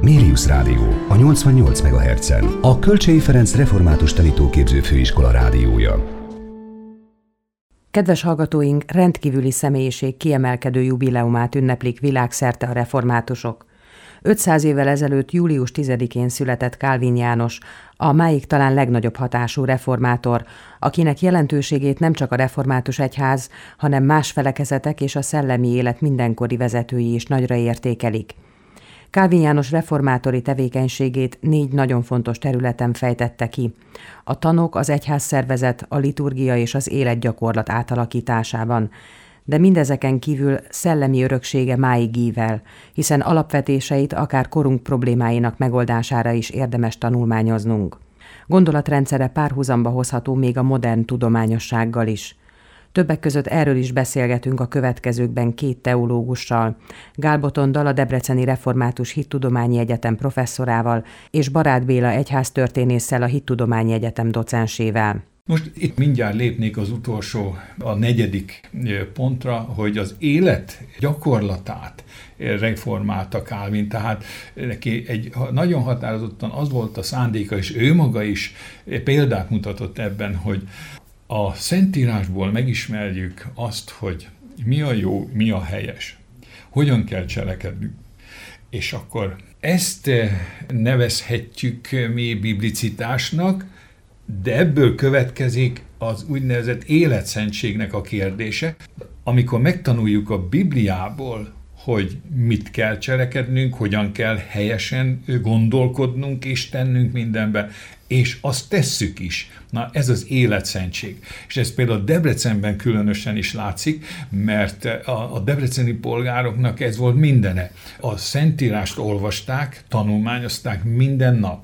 Mérius Rádió a 88 MHz-en, a Kölcsey Ferenc Református Tanítóképző Főiskola rádiója. Kedves hallgatóink, rendkívüli személyiség kiemelkedő jubileumát ünneplik világszerte a reformátusok. 500 évvel ezelőtt július 10-én született Calvin János, a máig talán legnagyobb hatású reformátor, akinek jelentőségét nem csak a református egyház, hanem más felekezetek és a szellemi élet mindenkori vezetői is nagyra értékelik. Calvin János reformátori tevékenységét 4 nagyon fontos területen fejtette ki: a tanok, az egyházszervezet, a liturgia és az életgyakorlat átalakításában. De mindezeken kívül szellemi öröksége máig ível, hiszen alapvetéseit akár korunk problémáinak megoldására is érdemes tanulmányoznunk. Gondolatrendszere párhuzamba hozható még a modern tudományossággal is. Többek között erről is beszélgetünk a következőkben 2 teológussal: Gál Botondal, a Debreceni Református Hittudományi Egyetem professzorával, és Barát Béla egyháztörténésszel, a Hittudományi Egyetem docensével. Most itt mindjárt lépnék az utolsó, a 4. pontra, hogy az élet gyakorlatát reformálta Calvin, tehát neki nagyon határozottan az volt a szándéka, és ő maga is példát mutatott ebben, hogy a Szentírásból megismerjük azt, hogy mi a jó, mi a helyes, hogyan kell cselekednünk. És akkor ezt nevezhetjük mi biblicitásnak, de ebből következik az úgynevezett életszentségnek a kérdése. Amikor megtanuljuk a Bibliából, hogy mit kell cselekednünk, hogyan kell helyesen gondolkodnunk és tennünk mindenben, és azt tesszük is. Na, ez az életszentség. És ez például Debrecenben különösen is látszik, mert a debreceni polgároknak ez volt mindene. A Szentírást olvasták, tanulmányozták minden nap.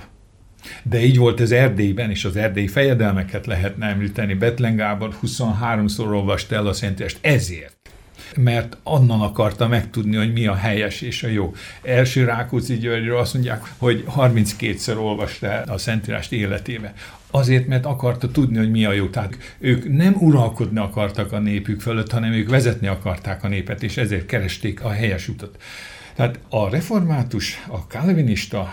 De így volt ez Erdélyben, és az erdélyi fejedelmeket lehetne említeni. Bethlen Gábor 23-szor olvasta el a Szentírást ezért. Mert onnan akarta megtudni, hogy mi a helyes és a jó. Első Rákóczi Györgyről azt mondják, hogy 32-szer olvasta el a Szentírást életébe. Azért, mert akarta tudni, hogy mi a jó. Tehát ők nem uralkodni akartak a népük fölött, hanem ők vezetni akarták a népet, és ezért keresték a helyes utat. Tehát a református, a calvinista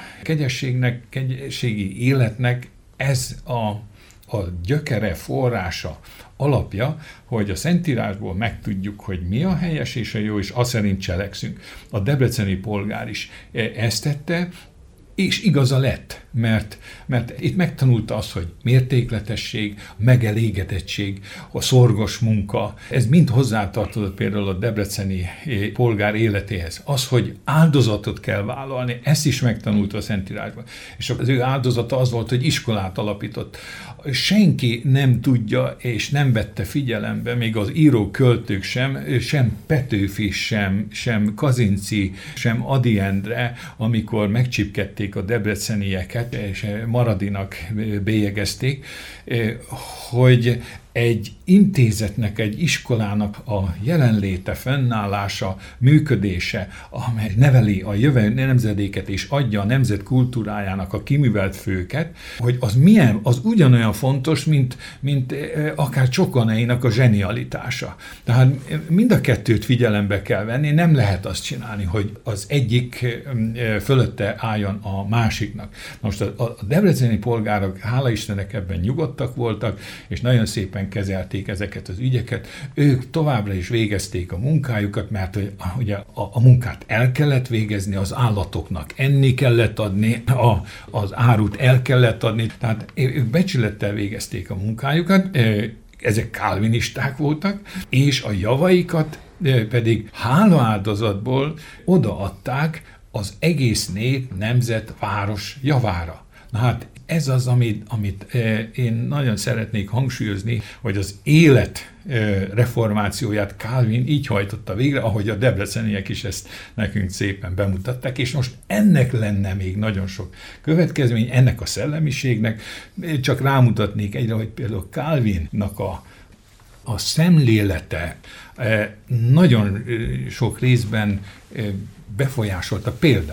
kegyességi életnek ez a gyökere, forrása, alapja, hogy a Szentírásból megtudjuk, hogy mi a helyes és a jó, és azt szerint cselekszünk. A debreceni polgár is ezt tette, és igaza lett, mert itt megtanulta azt, hogy mértékletesség, megelégedettség, a szorgos munka, ez mind hozzátartozott például a debreceni polgár életéhez. Az, hogy áldozatot kell vállalni, ezt is megtanulta a Szentírásban. És az ő áldozata az volt, hogy iskolát alapított. Senki nem tudja, és nem vette figyelembe, még az íróköltők sem Petőfi, sem Kazinczy, sem Ady Endre, amikor megcsipkedték a debrecenieket, és Maradinak bélyegezték, hogy egy intézetnek, egy iskolának a jelenléte, fennállása, működése, amely neveli a jövő nemzedéket és adja a nemzet kultúrájának a kiművelt főket, hogy az ugyanolyan fontos, mint akár Csokonainak a zsenialitása. Tehát mind a kettőt figyelembe kell venni, nem lehet azt csinálni, hogy az egyik fölötte álljon a másiknak. Most a debreceni polgárok, hála Istennek, ebben nyugodtak voltak, és nagyon szépen kezelték ezeket az ügyeket. Ők továbbra is végezték a munkájukat, mert ugye a munkát el kellett végezni, az állatoknak enni kellett adni, az árut el kellett adni, tehát ők becsülettel végezték a munkájukat, ezek kálvinisták voltak, és a javaikat pedig hálaáldozatból odaadták az egész nép, nemzet, város javára. Na hát ez az, amit én nagyon szeretnék hangsúlyozni, hogy az élet reformációját Calvin így hajtotta végre, ahogy a debreceniek is ezt nekünk szépen bemutatták, és most ennek lenne még nagyon sok következmény, ennek a szellemiségnek. Csak rámutatnék egyre, hogy például Calvinnak a szemlélete nagyon sok részben befolyásolta például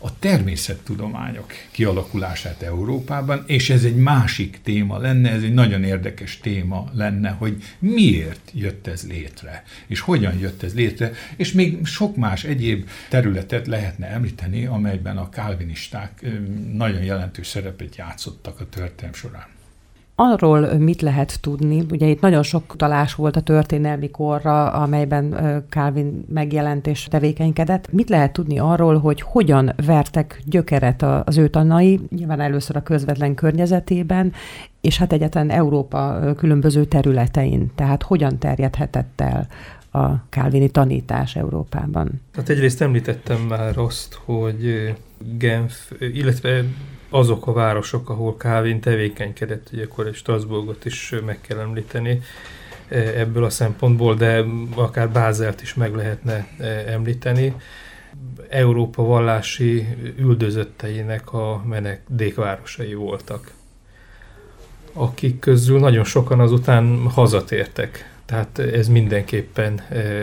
a természettudományok kialakulását Európában, és ez egy másik téma lenne, ez egy nagyon érdekes téma lenne, hogy miért jött ez létre, és hogyan jött ez létre, és még sok más egyéb területet lehetne említeni, amelyben a kálvinisták nagyon jelentős szerepet játszottak a történelem során. Arról mit lehet tudni? Ugye itt nagyon sok utalás volt a történelmi korra, amelyben Calvin megjelent és tevékenykedett. Mit lehet tudni arról, hogy hogyan vertek gyökeret az ő tanai, nyilván először a közvetlen környezetében, és hát egyáltalán Európa különböző területein, tehát hogyan terjedhetett el a calvini tanítás Európában? Hát egyrészt említettem már azt, hogy Genf, illetve azok a városok, ahol Calvin tevékenykedett, ugye akkor Strasbourgot is meg kell említeni ebből a szempontból, de akár Bázelt is meg lehetne említeni. Európa vallási üldözötteinek a menedékvárosai voltak, akik közül nagyon sokan azután hazatértek. Tehát ez mindenképpen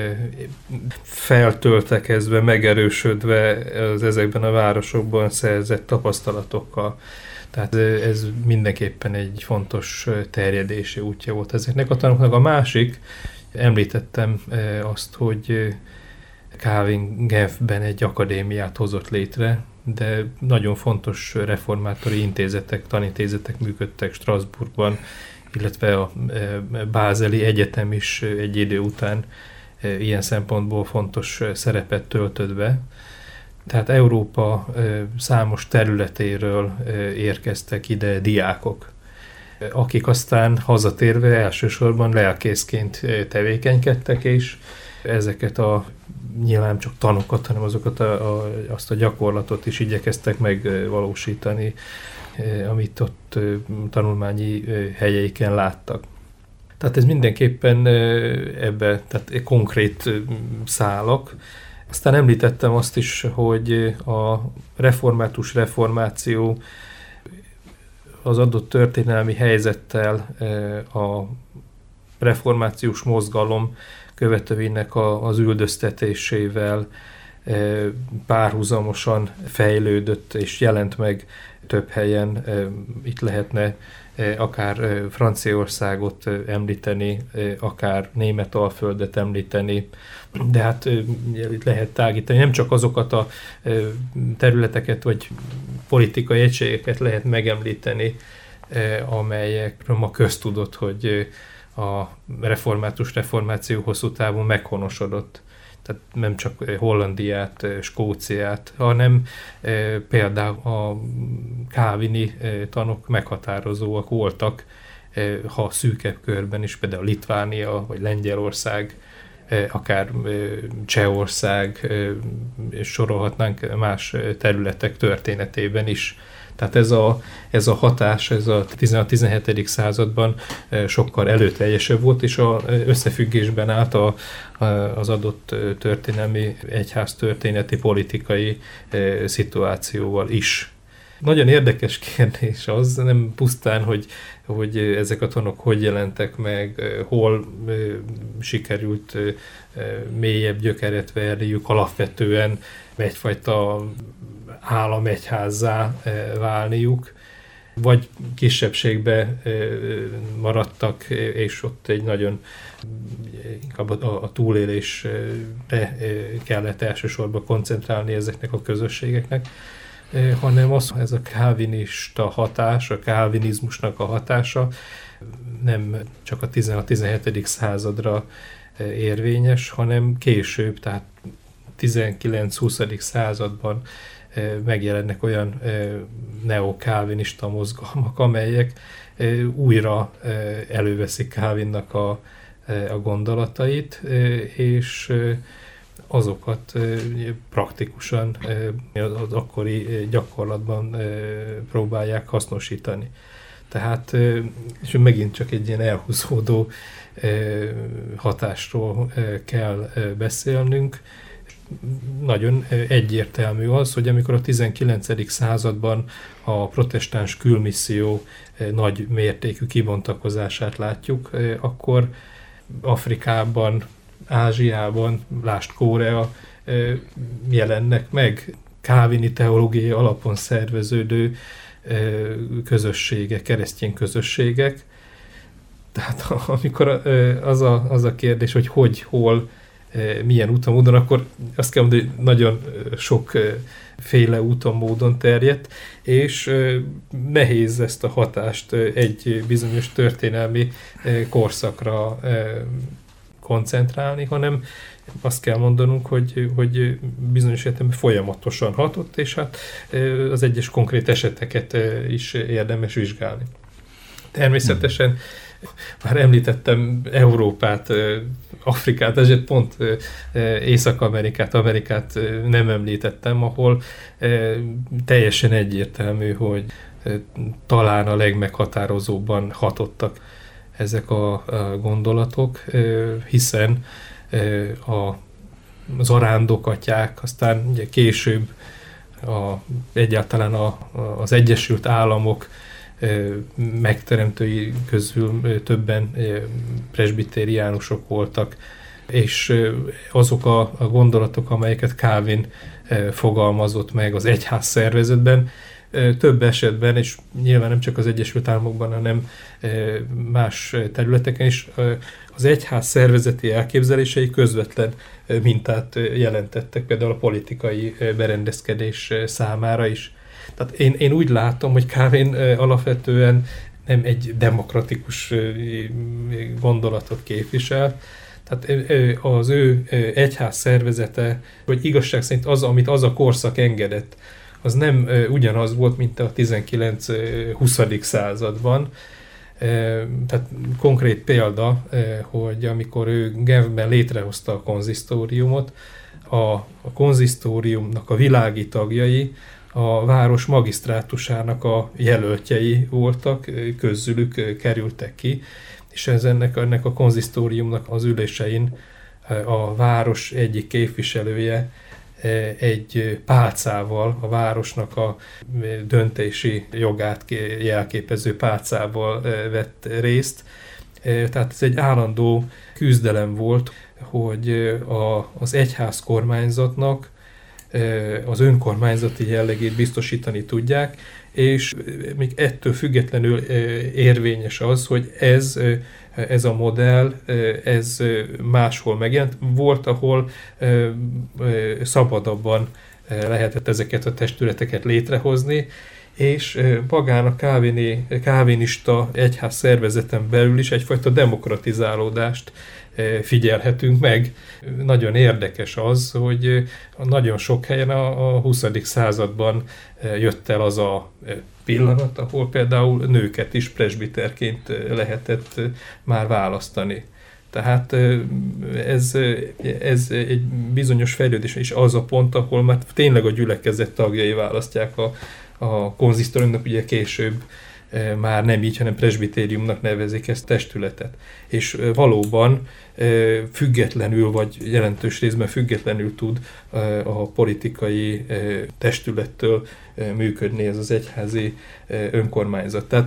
feltöltekezve, megerősödve az ezekben a városokban szerzett tapasztalatokkal. Tehát ez mindenképpen egy fontos terjedési útja volt ezeknek a tanoknak. A másik, említettem azt, hogy Calvin Genfben egy akadémiát hozott létre, de nagyon fontos reformátori intézetek, tanintézetek működtek Strasbourgban, illetve a Bázeli Egyetem is egy idő után ilyen szempontból fontos szerepet töltött be. Tehát Európa számos területéről érkeztek ide diákok, akik aztán hazatérve elsősorban lelkészként tevékenykedtek, és ezeket nyilván csak tanokat, hanem azt a gyakorlatot is igyekeztek megvalósítani, amit ott tanulmányi helyeiken láttak. Tehát ez mindenképpen tehát konkrét szálak. Aztán említettem azt is, hogy a református reformáció az adott történelmi helyzettel a reformációs mozgalom követőinek az üldöztetésével párhuzamosan fejlődött és jelent meg több helyen. Itt lehetne akár Franciaországot említeni, akár Németalföldet említeni, de hát itt lehet tágítani. Nem csak azokat a területeket vagy politikai egységeket lehet megemlíteni, amelyekről ma köztudott, hogy a református reformáció hosszú távon meghonosodott. Tehát nem csak Hollandiát, Skóciát, hanem például a calvini tanok meghatározóak voltak, ha szűkebb körben is, például Litvánia vagy Lengyelország, akár Csehország, és sorolhatnánk más területek történetében is. Tehát ez a hatás, ez a 16-17. Században sokkal előteljesebb volt, és összefüggésben állt az adott történelmi egyház történeti politikai szituációval is. Nagyon érdekes kérdés az, nem pusztán, hogy ezek a tanok hogy jelentek meg, hol sikerült mélyebb gyökeret verniük, alapvetően egyfajta államegyházzá válniuk, vagy kisebbségbe maradtak, és ott egy nagyon inkább a túlélésre kellett elsősorban koncentrálni ezeknek a közösségeknek, hanem ez a kálvinista hatás, a kálvinizmusnak a hatása nem csak a 16-17. Századra érvényes, hanem később, tehát 19-20. Században megjelennek olyan neokálvinista mozgalmak, amelyek újra előveszik Calvinnak a gondolatait, és azokat praktikusan az akkori gyakorlatban próbálják hasznosítani. Tehát, és megint csak egy ilyen elhúzódó hatásról kell beszélnünk. Nagyon egyértelmű az, hogy amikor a 19. században a protestáns külmisszió nagy mértékű kibontakozását látjuk, akkor Afrikában, Ázsiában, lásd Korea, jelennek meg kálvini teológiai alapon szerveződő közösségek, keresztény közösségek. Tehát amikor az a kérdés, hogy hol, milyen úton, módon, akkor azt kell mondani, hogy nagyon sokféle úton, módon terjedt, és nehéz ezt a hatást egy bizonyos történelmi korszakra koncentrálni, hanem azt kell mondanunk, hogy bizonyos értelemben folyamatosan hatott, és hát az egyes konkrét eseteket is érdemes vizsgálni. Természetesen már említettem Európát, Afrikát, ezért pont Észak-Amerikát, Amerikát nem említettem, ahol teljesen egyértelmű, hogy talán a legmeghatározóbban hatottak ezek a gondolatok, hiszen az arándokatyák, aztán ugye később egyáltalán az Egyesült Államok megteremtői közül többen presbitériánusok voltak, és azok a gondolatok, amelyeket Calvin fogalmazott meg az egyház szervezetben, több esetben, és nyilván nem csak az Egyesült Államokban, hanem más területeken is, az egyház szervezeti elképzelései közvetlen mintát jelentettek, például a politikai berendezkedés számára is. Tehát én úgy látom, hogy Calvin alapvetően nem egy demokratikus gondolatot képvisel, tehát az ő egyház szervezete, vagy igazság szerint az, amit az a korszak engedett, az nem ugyanaz volt, mint a 19-20. században. Tehát konkrét példa, hogy amikor ő Genfben létrehozta a konzisztóriumot, a konzisztóriumnak a világi tagjai a város magisztrátusának a jelöltjei voltak, közülük kerültek ki, és ennek a konzisztóriumnak az ülésein a város egyik képviselője egy pálcával, a városnak a döntési jogát jelképező pálcával vett részt. Tehát ez egy állandó küzdelem volt, hogy az egyház kormányzatnak az önkormányzati jellegét biztosítani tudják, és még ettől függetlenül érvényes az, hogy ez a modell, ez máshol megjelent. Volt, ahol szabadabban lehetett ezeket a testületeket létrehozni, és magán a kálvinista egyház szervezeten belül is egyfajta demokratizálódást figyelhetünk meg. Nagyon érdekes az, hogy nagyon sok helyen a 20. században jött el az a pillanat, ahol például nőket is presbiterként lehetett már választani. Tehát ez egy bizonyos fejlődés, és az a pont, ahol már tényleg a gyülekezet tagjai választják a konzisztóriumnak, ugye később már nem így, hanem presbitériumnak nevezik ezt testületet. És valóban függetlenül, vagy jelentős részben függetlenül tud a politikai testülettől működni ez az egyházi önkormányzat. Tehát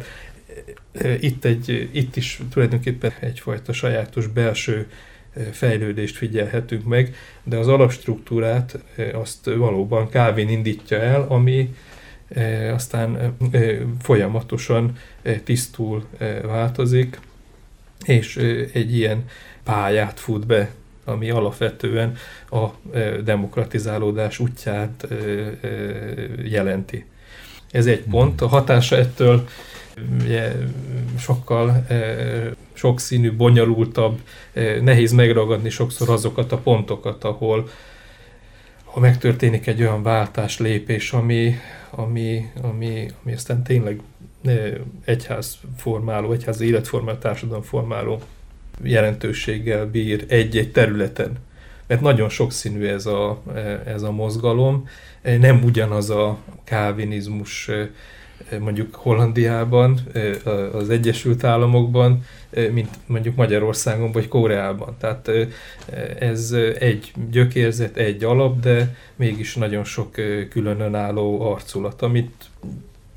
itt is tulajdonképpen egyfajta sajátos belső fejlődést figyelhetünk meg, de az alapstruktúrát azt valóban Calvin indítja el, ami aztán folyamatosan tisztul, változik, és egy ilyen pályát fut be, ami alapvetően a demokratizálódás útját jelenti. Ez egy pont. A hatása ettől ugye, sokkal sokszínű, bonyolultabb, nehéz megragadni sokszor azokat a pontokat, ahol ha megtörténik egy olyan váltás, lépés, ami aztán tényleg egyházformáló, egyházi életformáló, társadalomformáló jelentőséggel bír egy-egy területen. Mert nagyon sokszínű ez a mozgalom. Nem ugyanaz a kálvinizmus mondjuk Hollandiában, az Egyesült Államokban, mint mondjuk Magyarországon vagy Koreában. Tehát ez egy gyökérzet, egy alap, de mégis nagyon sok különálló arculat, amit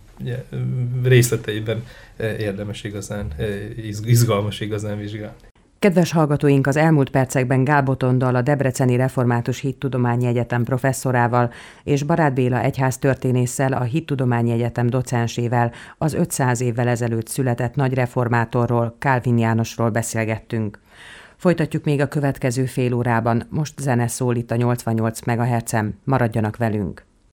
részleteiben érdemes igazán, izgalmas igazán vizsgálni. Kedves hallgatóink, az elmúlt percekben Gál Botondal, a Debreceni Református Hittudományi Egyetem professzorával és Barát Béla egyháztörténésszel, a Hittudományi Egyetem docensével az 500 évvel ezelőtt született nagy reformátorról, Kálvin Jánosról beszélgettünk. Folytatjuk még a következő fél órában, most zene szól itt a 88 MHz-en, maradjanak velünk!